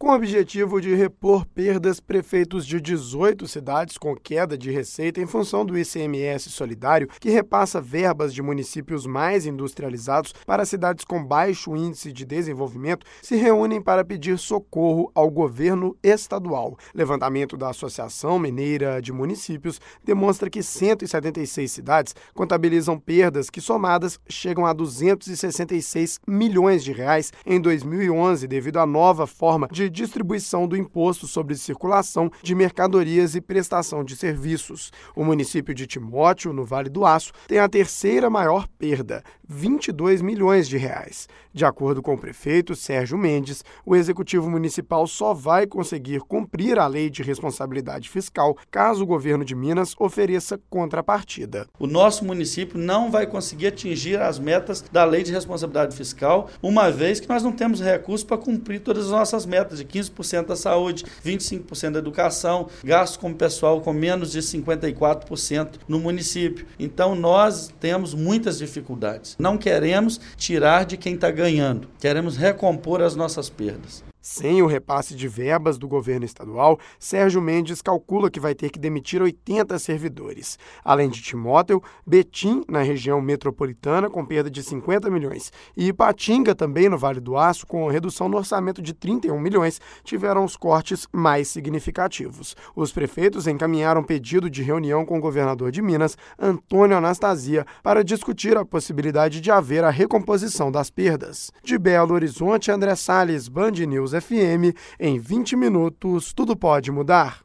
Com o objetivo de repor perdas, prefeitos de 18 cidades com queda de receita em função do ICMS solidário, que repassa verbas de municípios mais industrializados para cidades com baixo índice de desenvolvimento, se reúnem para pedir socorro ao governo estadual. Levantamento da Associação Mineira de Municípios demonstra que 176 cidades contabilizam perdas que, somadas, chegam a 266 milhões de reais em 2011, devido à nova forma de distribuição do imposto sobre circulação de mercadorias e prestação de serviços. O município de Timóteo, no Vale do Aço, tem a terceira maior perda, 22 milhões de reais. De acordo com o prefeito Sérgio Mendes, o executivo municipal só vai conseguir cumprir a lei de responsabilidade fiscal caso o governo de Minas ofereça contrapartida. O nosso município não vai conseguir atingir as metas da lei de responsabilidade fiscal, uma vez que nós não temos recursos para cumprir todas as nossas metas, de 15% da saúde, 25% da educação, gastos com pessoal com menos de 54% no município. Então nós temos muitas dificuldades. Não queremos tirar de quem está ganhando, queremos recompor as nossas perdas. Sem o repasse de verbas do governo estadual, Sérgio Mendes calcula que vai ter que demitir 80 servidores. Além de Timóteo, Betim, na região metropolitana, com perda de 50 milhões, e Ipatinga, também no Vale do Aço, com redução no orçamento de 31 milhões, tiveram os cortes mais significativos. Os prefeitos encaminharam pedido de reunião com o governador de Minas, Antônio Anastasia, para discutir a possibilidade de haver a recomposição das perdas. De Belo Horizonte, André Salles, Band News FM, em 20 minutos, tudo pode mudar.